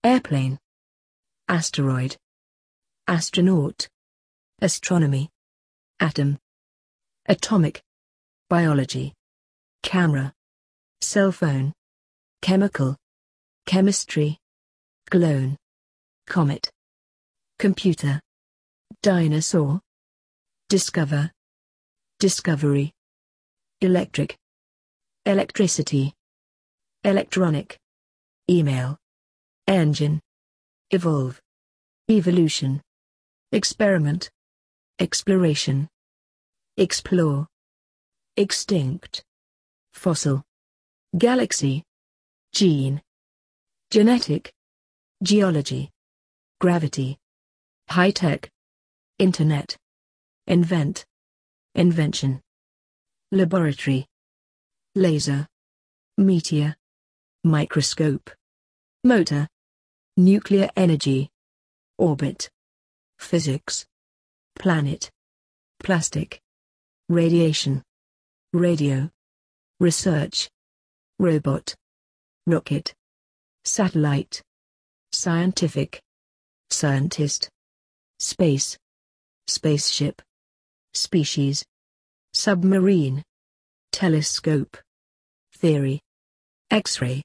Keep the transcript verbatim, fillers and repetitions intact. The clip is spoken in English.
airplane, asteroid, astronaut, astronomy, atom, atomic, biology, camera, cell phone, chemical, chemistry, clone, comet, computer, dinosaur, discover, discovery, electric, electricity, electronic, email, engine, evolve, evolution, experiment, exploration, explore, extinct, fossil, galaxy, gene, genetic, geology, gravity, high-tech, internet, invent, invention, laboratory, laser, meteor, microscope, motor, nuclear energy, orbit, physics, planet, plastic, radiation, radio, research, robot, rocket, satellite, scientific, scientist, space, spaceship, species, submarine, telescope, theory, X-ray,